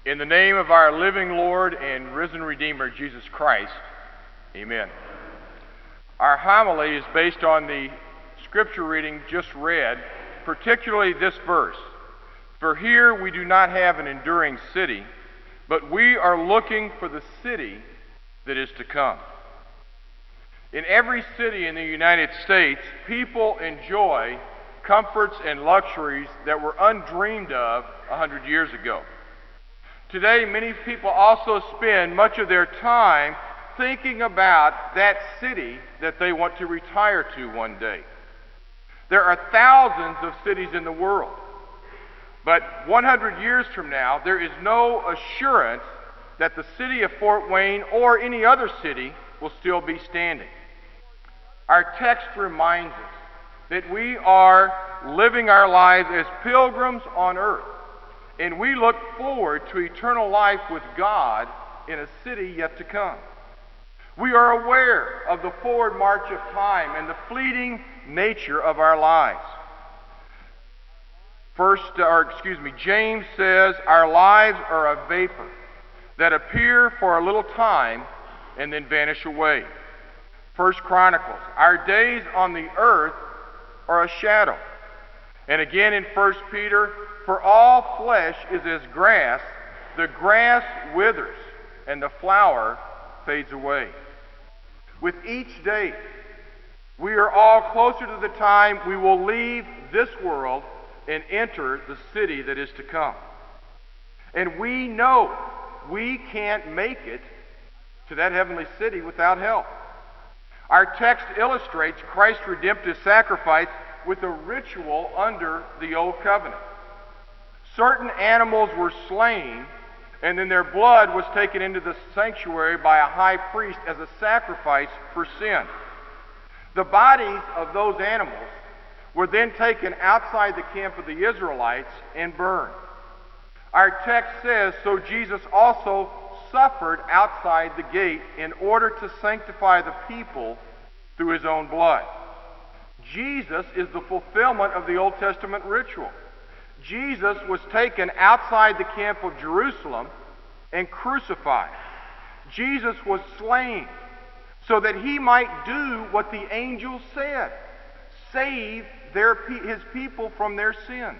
In the name of our living Lord and risen Redeemer, Jesus Christ, amen. Our homily is based on the scripture reading just read, particularly this verse. For here we do not have an enduring city, but we are looking for the city that is to come. In every city in the United States, people enjoy comforts and luxuries that were undreamed of 100 years ago. Today, many people also spend much of their time thinking about that city that they want to retire to one day. There are thousands of cities in the world, but 100 years from now, there is no assurance that the city of Fort Wayne or any other city will still be standing. Our text reminds us that we are living our lives as pilgrims on earth, and we look forward to eternal life with God in a city yet to come. We are aware of the forward march of time and the fleeting nature of our lives. James says, our lives are a vapor that appear for a little time and then vanish away. 1 Chronicles, our days on the earth are a shadow. And again in 1 Peter, for all flesh is as grass, the grass withers, and the flower fades away. With each day, we are all closer to the time we will leave this world and enter the city that is to come. And we know we can't make it to that heavenly city without help. Our text illustrates Christ's redemptive sacrifice with a ritual under the Old Covenant. Certain animals were slain, and then their blood was taken into the sanctuary by a high priest as a sacrifice for sin. The bodies of those animals were then taken outside the camp of the Israelites and burned. Our text says, so Jesus also suffered outside the gate in order to sanctify the people through his own blood. Jesus is the fulfillment of the Old Testament ritual. Jesus was taken outside the camp of Jerusalem and crucified. Jesus was slain so that he might do what the angel said, save his people from their sins.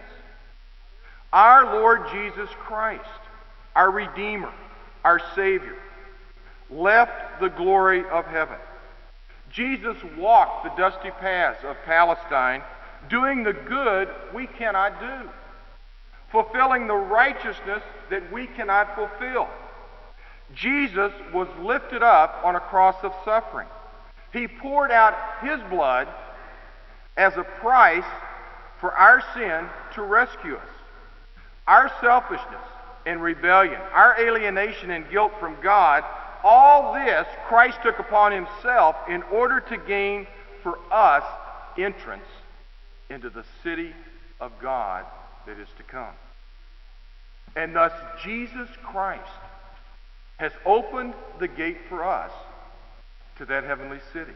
Our Lord Jesus Christ, our Redeemer, our Savior, left the glory of heaven. Jesus walked the dusty paths of Palestine, doing the good we cannot do, fulfilling the righteousness that we cannot fulfill. Jesus was lifted up on a cross of suffering. He poured out his blood as a price for our sin to rescue us. Our selfishness and rebellion, our alienation and guilt from God, all this Christ took upon himself in order to gain for us entrance into the city of God that is to come. And thus Jesus Christ has opened the gate for us to that heavenly city.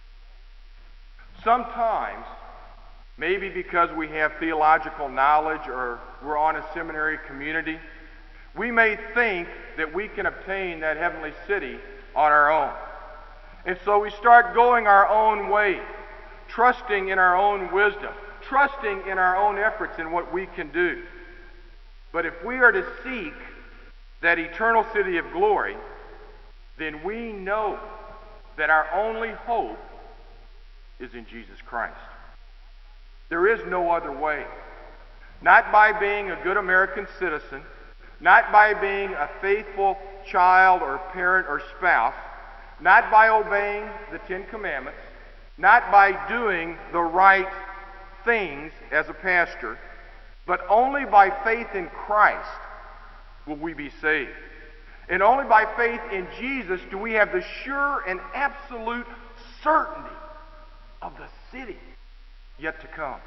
Sometimes, maybe because we have theological knowledge or we're on a seminary community, we may think that we can obtain that heavenly city on our own. And so we start going our own way, trusting in our own wisdom, trusting in our own efforts in what we can do. But if we are to seek that eternal city of glory, then we know that our only hope is in Jesus Christ. There is no other way. Not by being a good American citizen, not by being a faithful child or parent or spouse, not by obeying the Ten Commandments, not by doing the right things as a pastor, but only by faith in Christ will we be saved. And only by faith in Jesus do we have the sure and absolute certainty of the city yet to come.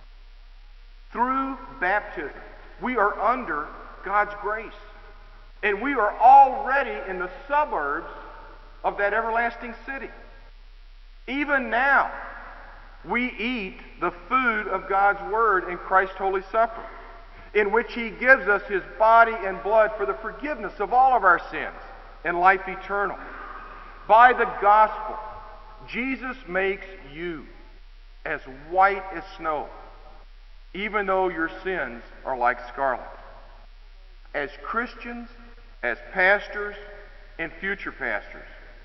Through baptism, we are under God's grace. And we are already in the suburbs of that everlasting city. Even now, we eat the food of God's Word in Christ's Holy Supper. in which he gives us his body and blood for the forgiveness of all of our sins and life eternal. By the gospel, Jesus makes you as white as snow, even though your sins are like scarlet. As Christians, as pastors, and future pastors,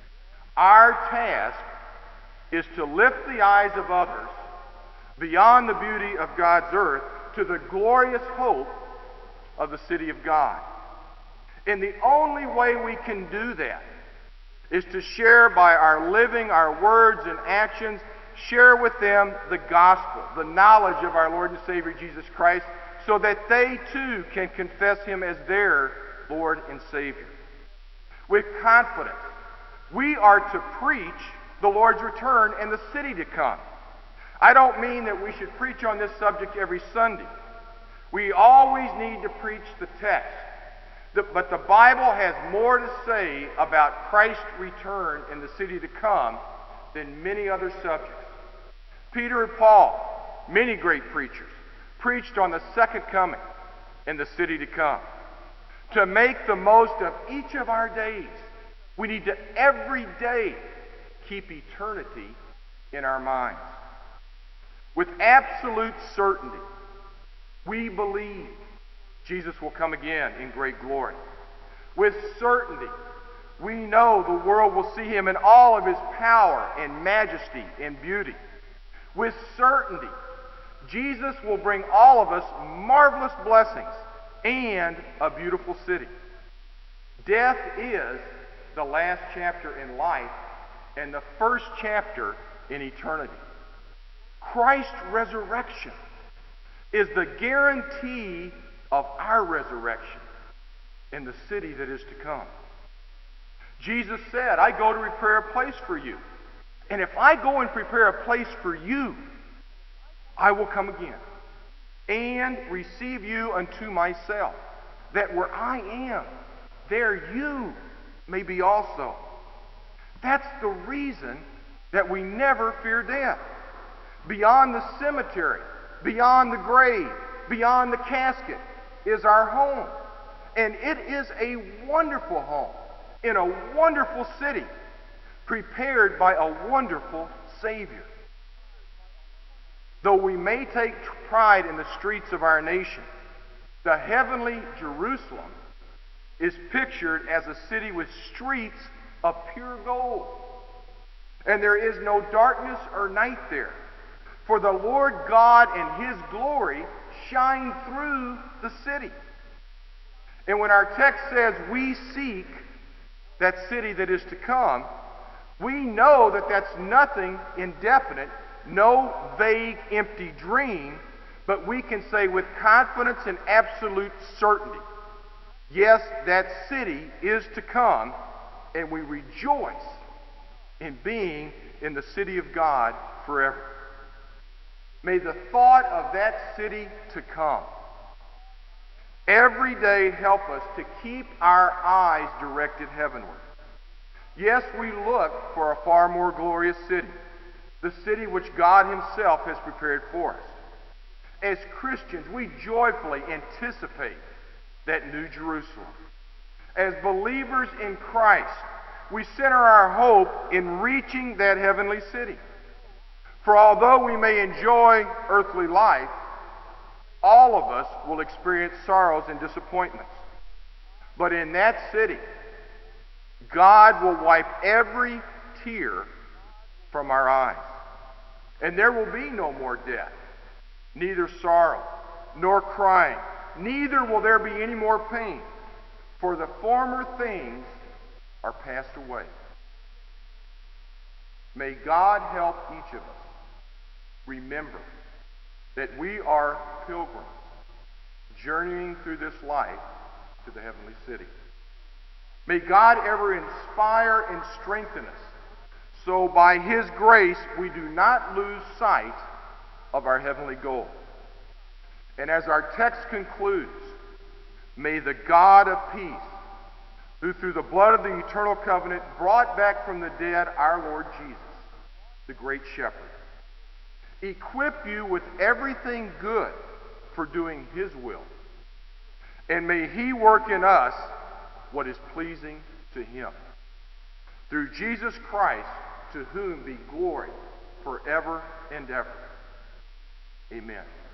our task is to lift the eyes of others beyond the beauty of God's earth to the glorious hope of the city of God. And the only way we can do that is to share by our living, our words and actions, share with them the gospel, the knowledge of our Lord and Savior Jesus Christ, so that they too can confess him as their Lord and Savior. With confidence, we are to preach the Lord's return and the city to come. I don't mean that we should preach on this subject every Sunday. We always need to preach the text. But the Bible has more to say about Christ's return and the city to come than many other subjects. Peter and Paul, many great preachers, preached on the second coming and the city to come. To make the most of each of our days, we need to every day keep eternity in our minds. With absolute certainty, we believe Jesus will come again in great glory. With certainty, we know the world will see him in all of his power and majesty and beauty. With certainty, Jesus will bring all of us marvelous blessings and a beautiful city. Death is the last chapter in life and the first chapter in eternity. Christ's resurrection is the guarantee of our resurrection in the city that is to come. Jesus said, I go to prepare a place for you. And if I go and prepare a place for you, I will come again and receive you unto myself, that where I am, there you may be also. That's the reason that we never fear death. Beyond the cemetery, beyond the grave, beyond the casket is our home. And it is a wonderful home in a wonderful city, prepared by a wonderful Savior. Though we may take pride in the streets of our nation, the heavenly Jerusalem is pictured as a city with streets of pure gold. And there is no darkness or night there. For the Lord God and his glory shine through the city. And when our text says we seek that city that is to come, we know that that's nothing indefinite, no vague, empty dream, but we can say with confidence and absolute certainty, yes, that city is to come, and we rejoice in being in the city of God forever. May the thought of that city to come every day help us to keep our eyes directed heavenward. Yes, we look for a far more glorious city, the city which God himself has prepared for us. As Christians, we joyfully anticipate that new Jerusalem. As believers in Christ, we center our hope in reaching that heavenly city. For although we may enjoy earthly life, all of us will experience sorrows and disappointments. But in that city, God will wipe every tear from our eyes. And there will be no more death, neither sorrow, nor crying, neither will there be any more pain, for the former things are passed away. May God help each of us remember that we are pilgrims journeying through this life to the heavenly city. May God ever inspire and strengthen us, so by his grace we do not lose sight of our heavenly goal. And as our text concludes, may the God of peace, who through the blood of the eternal covenant brought back from the dead our Lord Jesus, the great shepherd, equip you with everything good for doing his will, And may He work in us what is pleasing to Him. Through Jesus Christ, to whom be glory forever and ever. Amen.